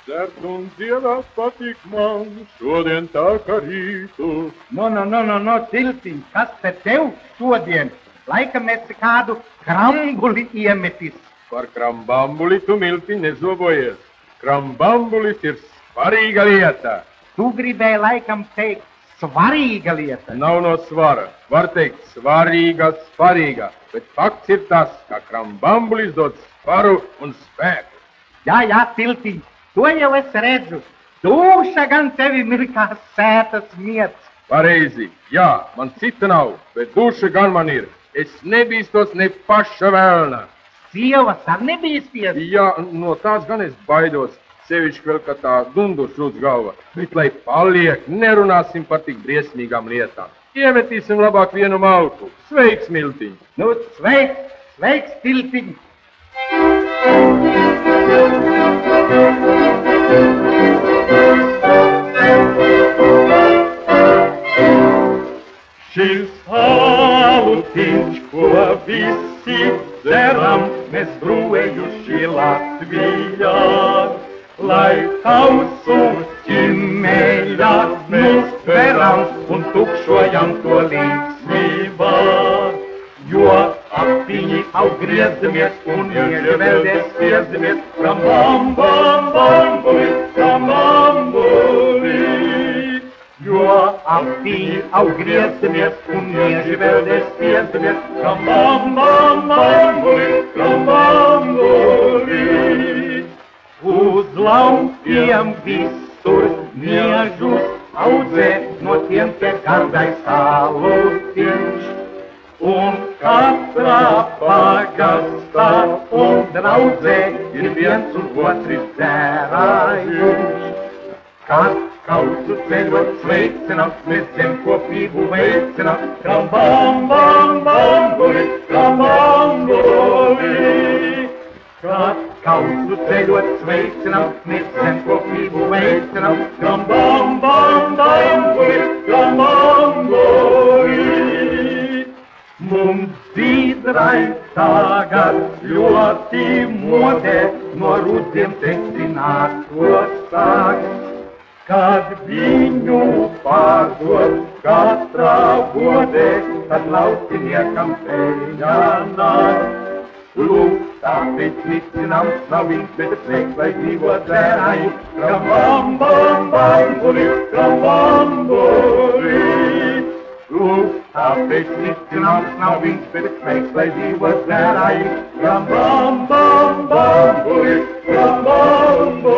Dzert un dziedāt patīk man šodien tā kā rītu. No, Tiltiņ, kas te tev šodien? Laikam esi kādu krambuli iemetis. Par krambambuli tu, Miltiņ, nezobojies. Krambambulis ir svarīga lieta. Tu gribēji laikam teikt svarīga lieta. Nav no svara. Var teikt svarīga, bet fakts ir tas, ka krambambulis dod svaru un spēku. Jā, Tiltiņ, to jau es redzu. Dūša gan tevi ir kā sētas miets. Pareizi, jā, man cita nav, bet duša gan man ir. Es nebīstos ne paša vēlna. Sievas ar nebīsties? Jā, no tās gan es baidos. Sevišķi vēl, ka tā dundur šūts galva. Bet, lai paliek, nerunāsim par tik briesmīgām lietām. Iemetīsim labāk vienu malku. Sveiks, Miltiņ! Nu, sveiks, Tiltiņ! Šis alutiņš, ko visi dzeram, mēs brūvējuši Latvijā, lai tausu ķimējās mēs tveram un tukšojam to līdzsvībā. Jo apiņi auggriezamies un ieževēlties spiezamies, krambambambambuli, krambambuli. Jo apiņi auggriezamies un ieževēlties spiezamies, krambambambambuli, krambambuli. Uz laukiem visur miežus audzē, no tiem te gardais alutiņš. Un katrā pagastā un draudzē ir viens un otrs dzērājums. Kad kausu ceļot sveicinam, mēs zemkopību veicinam, krambambambambuli, krambambuli. Kad kausu ceļot sveicinam, mēs zemkopību veicinam, krambambambambuli, krambambuli. Mums dzīdrai tagad ļoti modē no rudiem tecināt to sāks, kad viņu pārdod katrā godē, tad laukiniekam peļņā nāk. Lūk, tāpēc vicinām slaviņš, bet sveiks, lai dzīvo dzērāji, krambambambambuli, krambambuli. Lūk, tāpēc vicinām slaviņš, bet sveiks, lai dzīvo dzērāji, krambambambambuli, krambambuli.